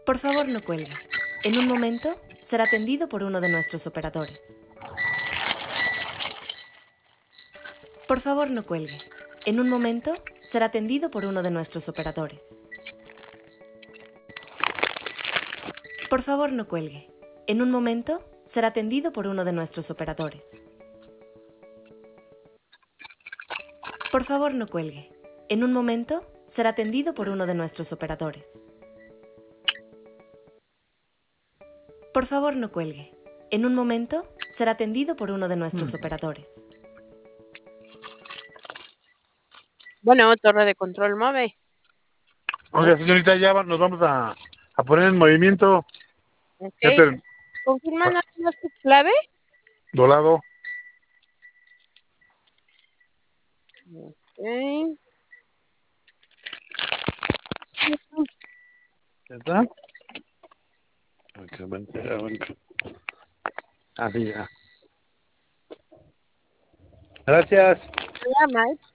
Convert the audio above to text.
Por favor, no cuelgue. En un momento será atendido por uno de nuestros operadores. Por favor, no cuelgue. En un momento será atendido por uno de nuestros operadores. Por favor, no cuelgue. En un momento será atendido por uno de nuestros operadores. Por favor, no cuelgue. En un momento será atendido por uno de nuestros operadores. Por favor, no cuelgue. En un momento será atendido por uno de nuestros operadores. Bueno, torre de control MOVE. Oiga, señorita, ya nos vamos a poner en movimiento. Ok. Peter, ¿Confirma nada más tu clave? Dolado. Ok. ¿Está? Así ya. Gracias. Hola, Mike.